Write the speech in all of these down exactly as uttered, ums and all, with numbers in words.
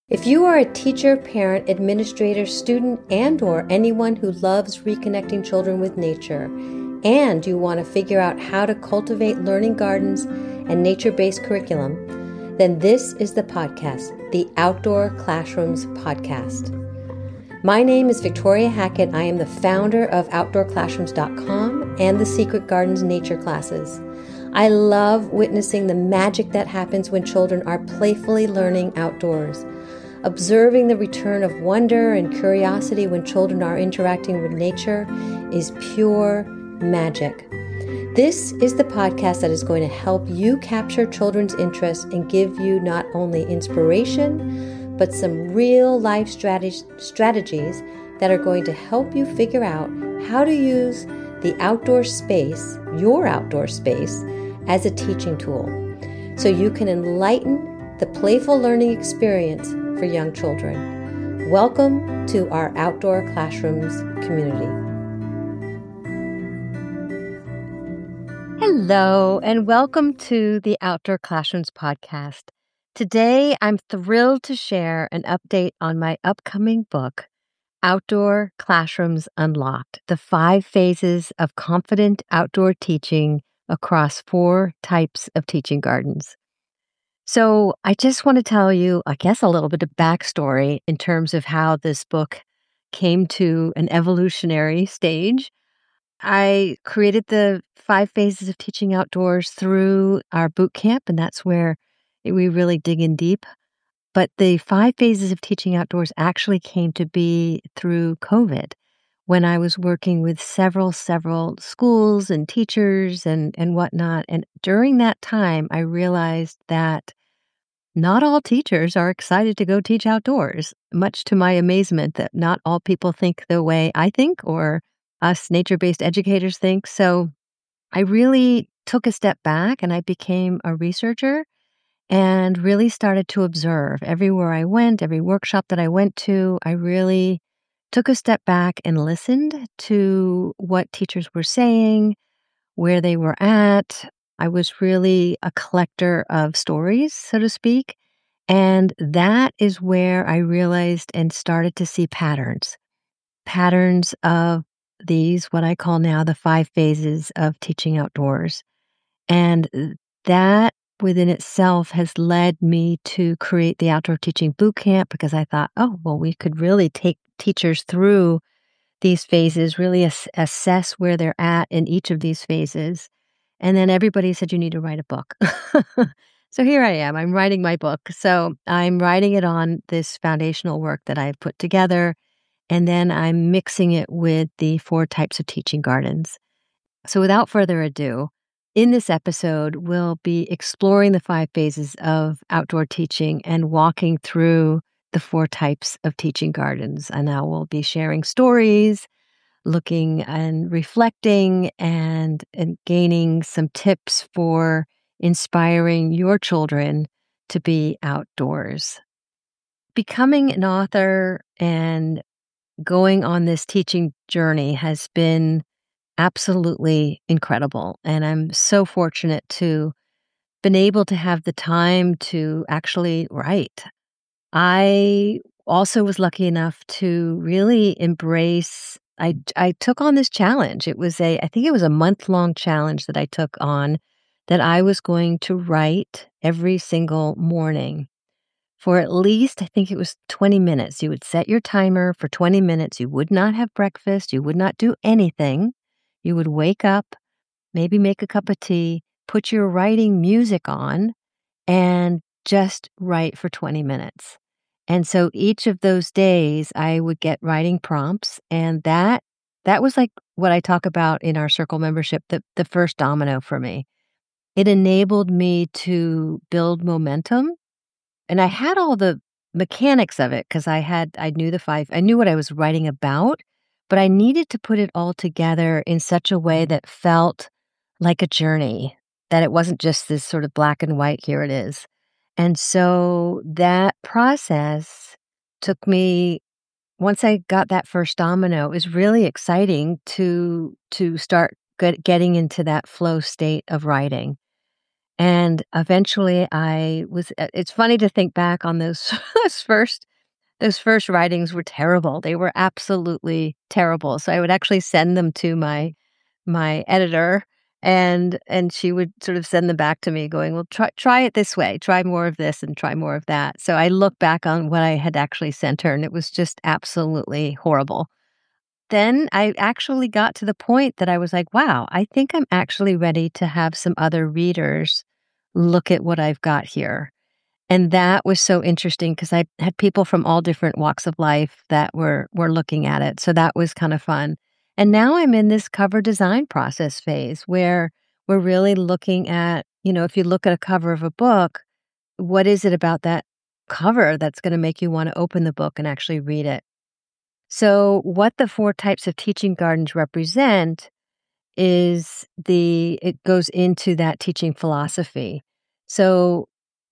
If you are a teacher, parent, administrator, student, and or anyone who loves reconnecting children with nature, and you want to figure out how to cultivate learning gardens and nature-based curriculum, then this is the podcast, the Outdoor Classrooms Podcast. My name is Victoria Hackett. I am the founder of outdoor classrooms dot com and the Secret Gardens Nature Classes. I love witnessing the magic that happens when children are playfully learning outdoors. Observing the return of wonder and curiosity when children are interacting with nature is pure magic. This is the podcast that is going to help you capture children's interest and give you not only inspiration, but some real life strategies strategies that are going to help you figure out how to use the outdoor space, your outdoor space, as a teaching tool, so you can enlighten the playful learning experience for young children. Welcome to our Outdoor Classrooms community. Hello, and welcome to the Outdoor Classrooms podcast. Today, I'm thrilled to share an update on my upcoming book, Outdoor Classrooms Unlocked, the five phases of confident outdoor teaching across four types of teaching gardens. So I just want to tell you, I guess, a little bit of backstory in terms of how this book came to an evolutionary stage. I created the five phases of teaching outdoors through our boot camp, and that's where we really dig in deep. But the five phases of teaching outdoors actually came to be through COVID, when I was working with several, several schools and teachers and, and whatnot. And during that time, I realized that not all teachers are excited to go teach outdoors, much to my amazement that not all people think the way I think or us nature-based educators think. So I really took a step back and I became a researcher and really started to observe everywhere I went, every workshop that I went to. I really took a step back and listened to what teachers were saying, where they were at. I was really a collector of stories, so to speak. And that is where I realized and started to see patterns, patterns of these, what I call now the five phases of teaching outdoors. And that within itself has led me to create the Outdoor Teaching Bootcamp, because I thought, oh, well, we could really take teachers through these phases, really ass- assess where they're at in each of these phases. And then everybody said, you need to write a book. So here I am. I'm writing my book. So I'm writing it on this foundational work that I've put together, and then I'm mixing it with the four types of teaching gardens. So without further ado, in this episode, we'll be exploring the five phases of outdoor teaching and walking through the four types of teaching gardens. And I will be sharing stories, looking and reflecting and, and gaining some tips for inspiring your children to be outdoors. Becoming an author and going on this teaching journey has been absolutely incredible. And I'm so fortunate to been able to have the time to actually write. I also was lucky enough to really embrace, I, I took on this challenge. It was a, I think it was a month-long challenge that I took on, that I was going to write every single morning for at least, I think it was twenty minutes. You would set your timer for twenty minutes. You would not have breakfast. You would not do anything. You would wake up, maybe make a cup of tea, put your writing music on, and just write for twenty minutes. And so each of those days I would get writing prompts, and that that was like what I talk about in our circle membership, the, the first domino for me. It enabled me to build momentum, and I had all the mechanics of it because I had I knew the five, I knew what I was writing about, but I needed to put it all together in such a way that felt like a journey, that it wasn't just this sort of black and white, here it is. And so that process took me, once I got that first domino, it was really exciting to to start get, getting into that flow state of writing. And eventually I was uh, it's funny to think back on those those first those first writings were terrible. They were absolutely terrible. So I would actually send them to my my editor, and and she would sort of send them back to me going, "Well, try try it this way. Try more of this and try more of that." So I look back on what I had actually sent her, and it was just absolutely horrible. Then I actually got to the point that I was like, "Wow, I think I'm actually ready to have some other readers look at what I've got here." And that was so interesting because I had people from all different walks of life that were were looking at it, so that was kind of fun. And now I'm in this cover design process phase where we're really looking at, you know, if you look at a cover of a book, what is it about that cover that's gonna make you wanna open the book and actually read it? So, what the four types of teaching gardens represent is the it goes into that teaching philosophy. So,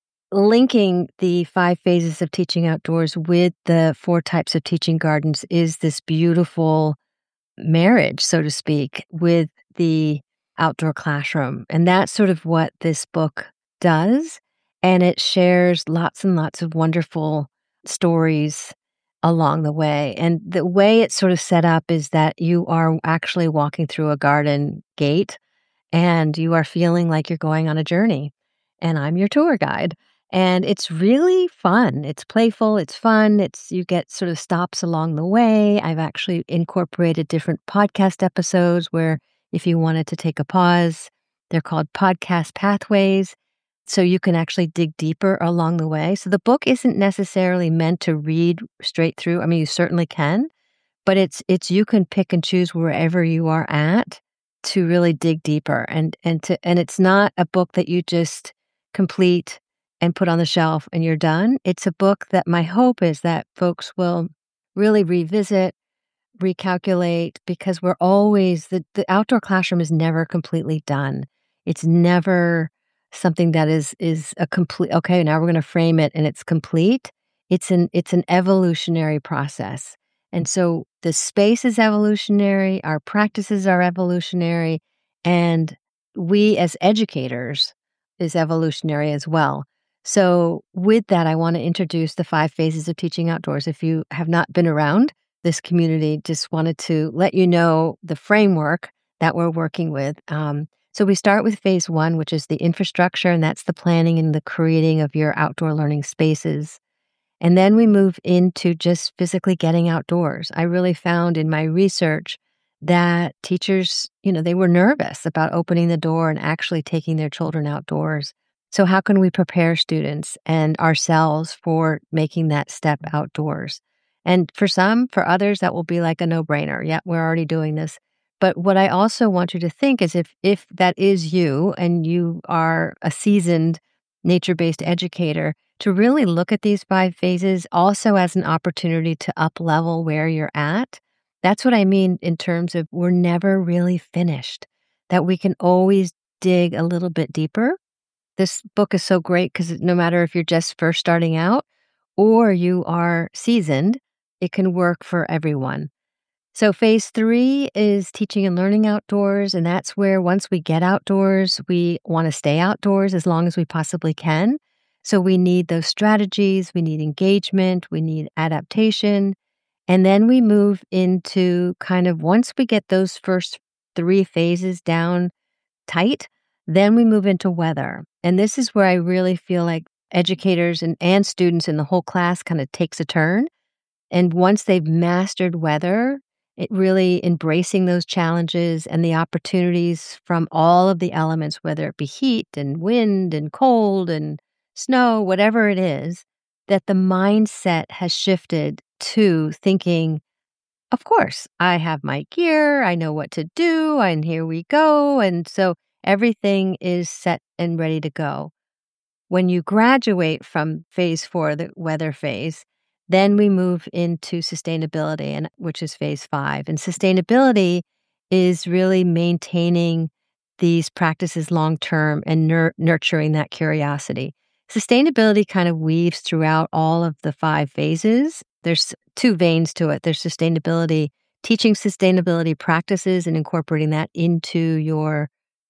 linking the five phases of teaching outdoors with the four types of teaching gardens is this beautiful marriage, so to speak, with the outdoor classroom. And that's sort of what this book does. And it shares lots and lots of wonderful stories along the way. And the way it's sort of set up is that you are actually walking through a garden gate and you are feeling like you're going on a journey. And I'm your tour guide. And it's really fun. It's playful, it's fun. It's you get sort of stops along the way. I've actually incorporated different podcast episodes where if you wanted to take a pause, they're called podcast pathways. So you can actually dig deeper along the way. So the book isn't necessarily meant to read straight through. I mean, you certainly can, but it's it's you can pick and choose wherever you are at to really dig deeper and and to and it's not a book that you just complete and put on the shelf and you're done. It's a book that my hope is that folks will really revisit, recalculate, because we're always the, the outdoor classroom is never completely done. It's never something that is is a complete okay, now we're going to frame it and it's complete. It's an it's an evolutionary process. And so the space is evolutionary, our practices are evolutionary, and we as educators is evolutionary as well. So with that, I want to introduce the five phases of teaching outdoors. If you have not been around this community, just wanted to let you know the framework that we're working with. Um, so we start with phase one, which is the infrastructure, and that's the planning and the creating of your outdoor learning spaces. And then we move into just physically getting outdoors. I really found in my research that teachers, you know, they were nervous about opening the door and actually taking their children outdoors. So, how can we prepare students and ourselves for making that step outdoors? And for some, for others, that will be like a no brainer. Yeah, we're already doing this. But what I also want you to think is if if that is you and you are a seasoned nature-based educator, to really look at these five phases also as an opportunity to up level where you're at. That's what I mean in terms of we're never really finished, that we can always dig a little bit deeper. This book is so great because no matter if you're just first starting out or you are seasoned, it can work for everyone. So, phase three is teaching and learning outdoors. And that's where once we get outdoors, we want to stay outdoors as long as we possibly can. So, we need those strategies, we need engagement, we need adaptation. And then we move into kind of once we get those first three phases down tight, then we move into weather. And this is where I really feel like educators and, and students in the whole class kind of takes a turn. And once they've mastered weather, it really embracing those challenges and the opportunities from all of the elements, whether it be heat and wind and cold and snow, whatever it is, that the mindset has shifted to thinking, of course, I have my gear, I know what to do, and here we go. And so everything is set and ready to go. When you graduate from phase four, the weather phase, then we move into sustainability, and which is phase five. And sustainability is really maintaining these practices long term and nur- nurturing that curiosity. Sustainability kind of weaves throughout all of the five phases. There's two veins to it. There's sustainability, teaching sustainability practices and incorporating that into your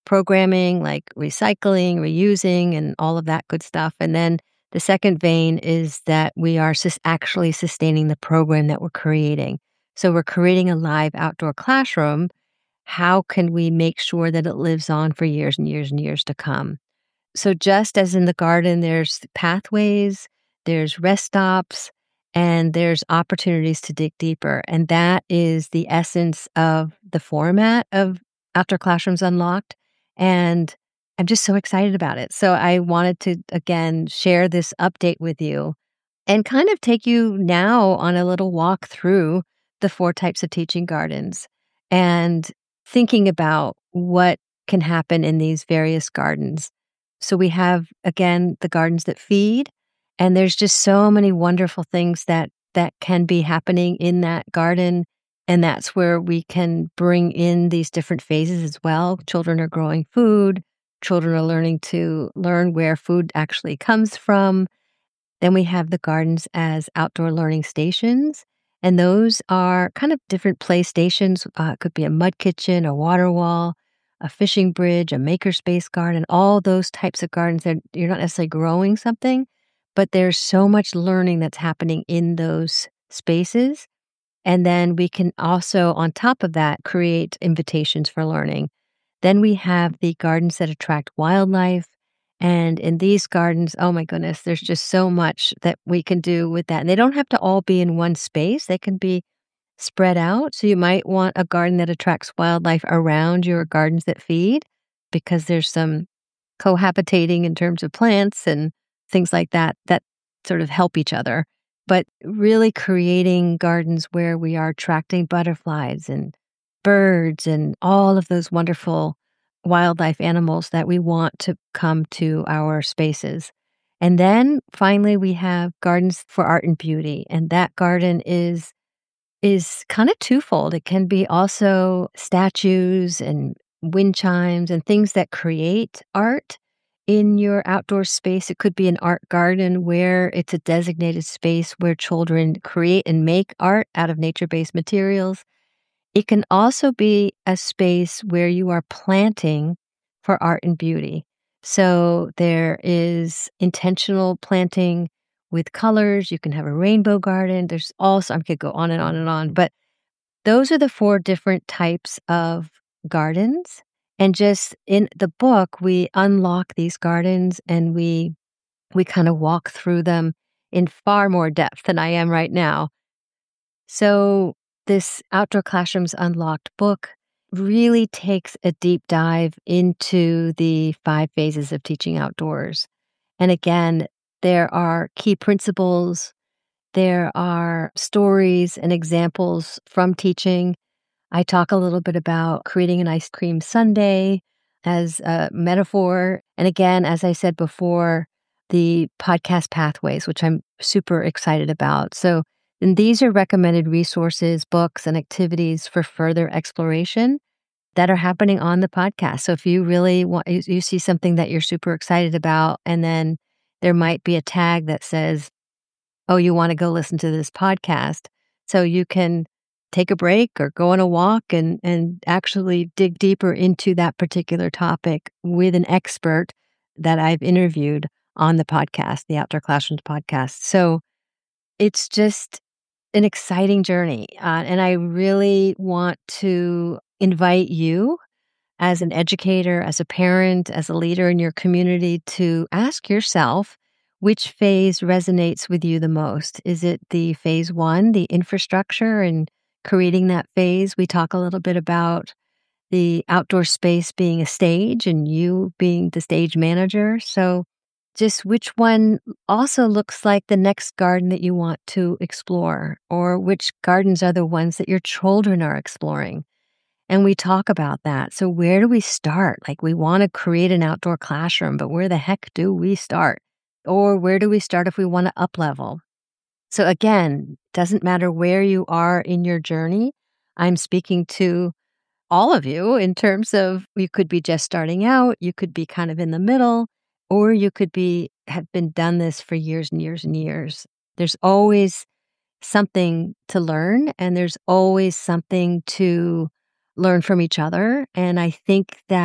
programming like recycling, reusing, and all of that good stuff. And then the second vein is that we are sus- actually sustaining the program that we're creating. So we're creating a live outdoor classroom. How can we make sure that it lives on for years and years and years to come? So just as in the garden, there's pathways, there's rest stops, and there's opportunities to dig deeper. And that is the essence of the format of Outdoor Classrooms Unlocked. And I'm just so excited about it. So I wanted to, again, share this update with you and kind of take you now on a little walk through the four types of teaching gardens and thinking about what can happen in these various gardens. So we have, again, the gardens that feed, and there's just so many wonderful things that that can be happening in that garden. And that's where we can bring in these different phases as well. Children are growing food. Children are learning to learn where food actually comes from. Then we have the gardens as outdoor learning stations. And those are kind of different play stations. Uh, it could be a mud kitchen, a water wall, a fishing bridge, a makerspace garden, all those types of gardens that you're not necessarily growing something, but there's so much learning that's happening in those spaces. And then we can also, on top of that, create invitations for learning. Then we have the gardens that attract wildlife. And in these gardens, oh my goodness, there's just so much that we can do with that. And they don't have to all be in one space, they can be spread out. So you might want a garden that attracts wildlife around your gardens that feed because there's some cohabitating in terms of plants and things like that that sort of help each other. But really creating gardens where we are attracting butterflies and birds and all of those wonderful wildlife animals that we want to come to our spaces. And then finally, we have gardens for art and beauty. And that garden is is kind of twofold. It can be also statues and wind chimes and things that create art in your outdoor space. It could be an art garden where it's a designated space where children create and make art out of nature-based materials. It can also be a space where you are planting for art and beauty. So there is intentional planting with colors. You can have a rainbow garden. There's also, I could go on and on and on, but those are the four different types of gardens. And just in the book, we unlock these gardens and we we kind of walk through them in far more depth than I am right now. So this Outdoor Classrooms Unlocked book really takes a deep dive into the five phases of teaching outdoors. And again, there are key principles, there are stories and examples from teaching. I talk a little bit about creating an ice cream sundae as a metaphor. And again, as I said before, the podcast pathways, which I'm super excited about. So, and these are recommended resources, books, and activities for further exploration that are happening on the podcast. So if you really want, you, you see something that you're super excited about, and then there might be a tag that says, oh, you want to go listen to this podcast. So you can take a break or go on a walk and, and actually dig deeper into that particular topic with an expert that I've interviewed on the podcast, the Outdoor Classrooms podcast. So it's just an exciting journey. Uh, and I really want to invite you as an educator, as a parent, as a leader in your community to ask yourself which phase resonates with you the most. Is it the phase one, the infrastructure and creating that phase? We talk a little bit about the outdoor space being a stage and you being the stage manager. So just which one also looks like the next garden that you want to explore, or which gardens are the ones that your children are exploring. And we talk about that. So where do we start? Like we want to create an outdoor classroom, but where the heck do we start? Or where do we start if we want to up level? So again, doesn't matter where you are in your journey. I'm speaking to all of you in terms of you could be just starting out, you could be kind of in the middle, or you could be have been done this for years and years and years. There's always something to learn, and there's always something to learn from each other. And I think that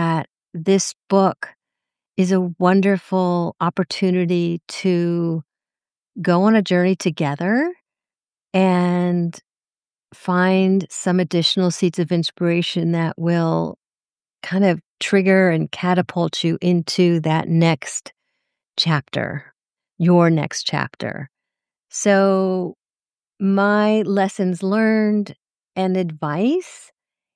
this book is a wonderful opportunity to go on a journey together and find some additional seeds of inspiration that will kind of trigger and catapult you into that next chapter, your next chapter. So, my lessons learned and advice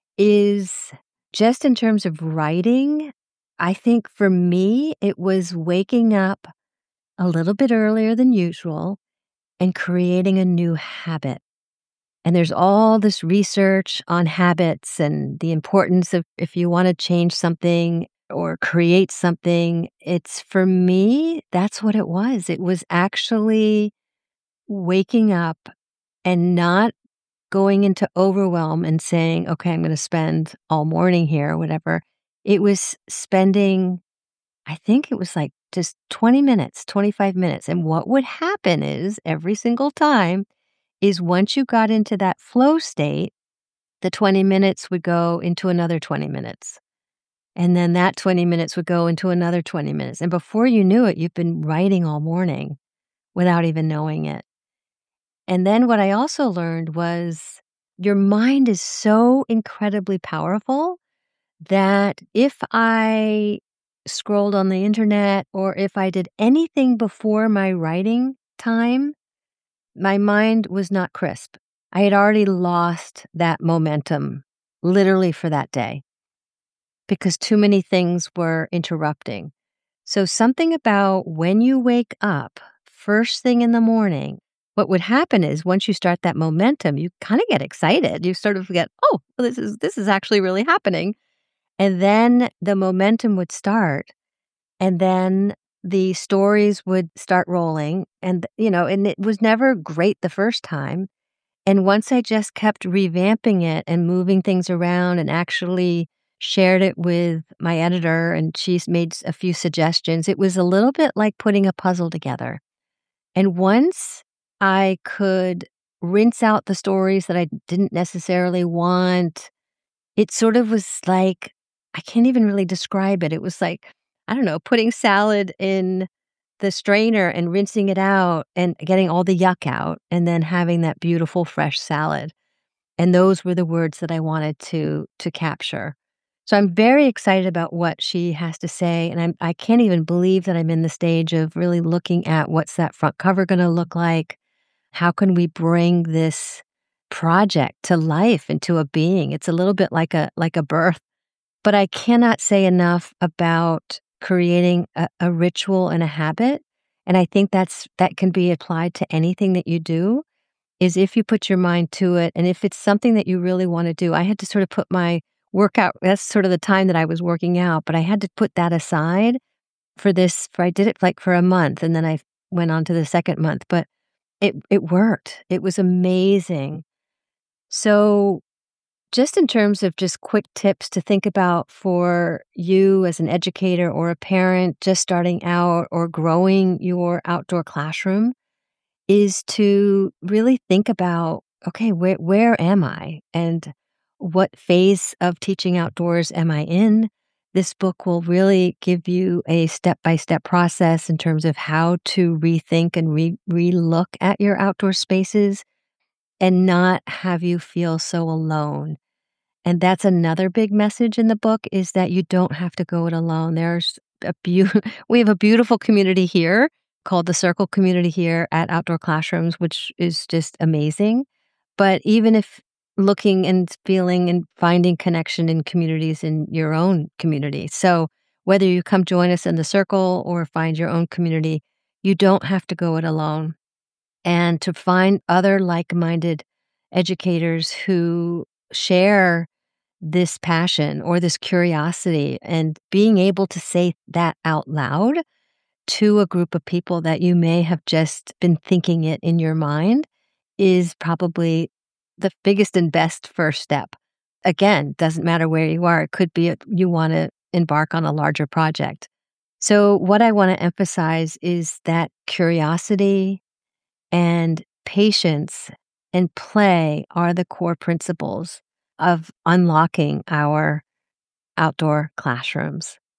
is just in terms of writing. I think for me, it was waking up a little bit earlier than usual and creating a new habit. And there's all this research on habits and the importance of if you want to change something or create something. It's for me, that's what it was. It was actually waking up and not going into overwhelm and saying, okay, I'm going to spend all morning here or whatever. It was spending, I think it was like just twenty minutes, twenty-five minutes. And what would happen is every single time is once you got into that flow state, the twenty minutes would go into another twenty minutes. And then that twenty minutes would go into another twenty minutes. And before you knew it, you've been writing all morning without even knowing it. And then what I also learned was your mind is so incredibly powerful that if I scrolled on the internet or if I did anything before my writing time, my mind was not crisp. I had already lost that momentum literally for that day because too many things were interrupting. So something about when you wake up first thing in the morning, what would happen is once you start that momentum, you kind of get excited. You sort of get, oh, well, this is this is actually really happening. And then the momentum would start. And then the stories would start rolling. And, you know, and it was never great the first time. And once I just kept revamping it and moving things around and actually shared it with my editor, and she's made a few suggestions, it was a little bit like putting a puzzle together. And once I could rinse out the stories that I didn't necessarily want, it sort of was like, I can't even really describe it. It was like, I don't know, putting salad in the strainer and rinsing it out and getting all the yuck out and then having that beautiful fresh salad. And those were the words that I wanted to to capture. So I'm very excited about what she has to say. And I'm, I can't even believe that I'm in the stage of really looking at what's that front cover going to look like? How can we bring this project to life and to a being? It's a little bit like a like a birth. But I cannot say enough about creating a, a ritual and a habit. And I think that's that can be applied to anything that you do, is if you put your mind to it and if it's something that you really want to do. I had to sort of put my workout, that's sort of the time that I was working out, but I had to put that aside for this, for I did it like for a month and then I went on to the second month, but it it worked. It was amazing. So just in terms of just quick tips to think about for you as an educator or a parent just starting out or growing your outdoor classroom is to really think about, okay, where where am I and what phase of teaching outdoors am I in? This book will really give you a step-by-step process in terms of how to rethink and re re-look at your outdoor spaces and not have you feel so alone. And that's another big message in the book is that you don't have to go it alone. There's a beau we have a beautiful community here called the Circle community here at Outdoor Classrooms, which is just amazing. But even if looking and feeling and finding connection in communities in your own community. So whether you come join us in the Circle or find your own community, you don't have to go it alone. And to find other like-minded educators who share this passion or this curiosity and being able to say that out loud to a group of people that you may have just been thinking it in your mind is probably the biggest and best first step. Again, doesn't matter where you are. It could be a, you want to embark on a larger project. So what I want to emphasize is that curiosity and patience and play are the core principles of unlocking our outdoor classrooms.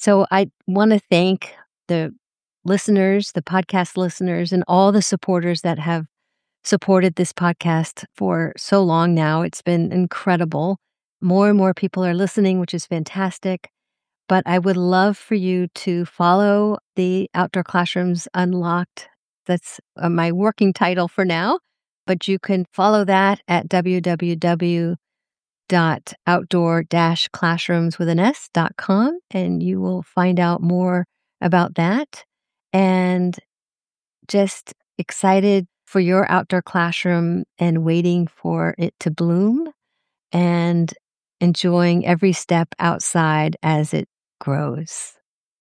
So I want to thank the listeners, the podcast listeners, and all the supporters that have supported this podcast for so long now. It's been incredible. More and more people are listening, which is fantastic. But I would love for you to follow the Outdoor Classrooms Unlocked. That's uh, my working title for now. But you can follow that at w w w dot outdoor dash classrooms with an s dot com, and you will find out more about that. And just excited for your outdoor classroom and waiting for it to bloom and enjoying every step outside as it grows.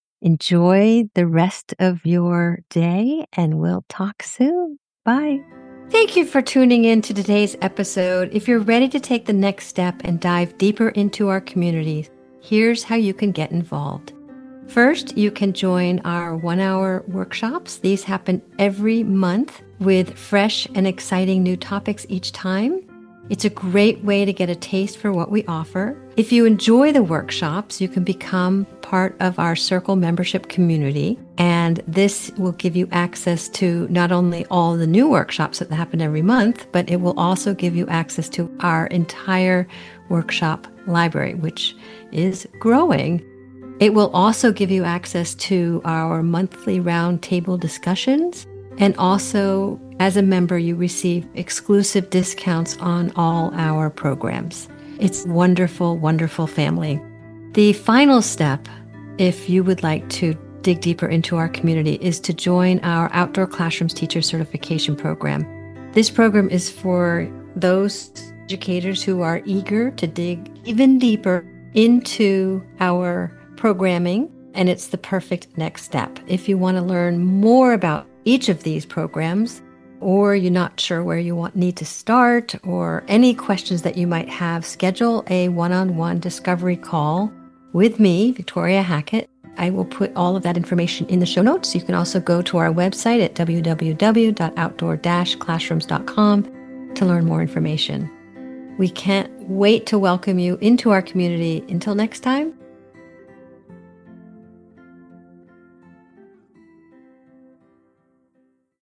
Enjoy the rest of your day, and we'll talk soon. Bye. Thank you for tuning in to today's episode. If you're ready to take the next step and dive deeper into our community, here's how you can get involved. First, you can join our one-hour workshops. These happen every month with fresh and exciting new topics each time. It's a great way to get a taste for what we offer. If you enjoy the workshops, you can become part of our Circle membership community, and this will give you access to not only all the new workshops that happen every month, but it will also give you access to our entire workshop library, which is growing. It will also give you access to our monthly roundtable discussions. And also, as a member, you receive exclusive discounts on all our programs. It's wonderful, wonderful family. The final step, if you would like to dig deeper into our community, is to join our Outdoor Classrooms Teacher Certification Program. This program is for those educators who are eager to dig even deeper into our programming, and it's the perfect next step. If you want to learn more about each of these programs, or you're not sure where you want need to start, or any questions that you might have, schedule a one-on-one discovery call with me, Victoria Hackett. I will put all of that information in the show notes. You can also go to our website at w w w dot outdoor dash classrooms dot com to learn more information. We can't wait to welcome you into our community. Until next time,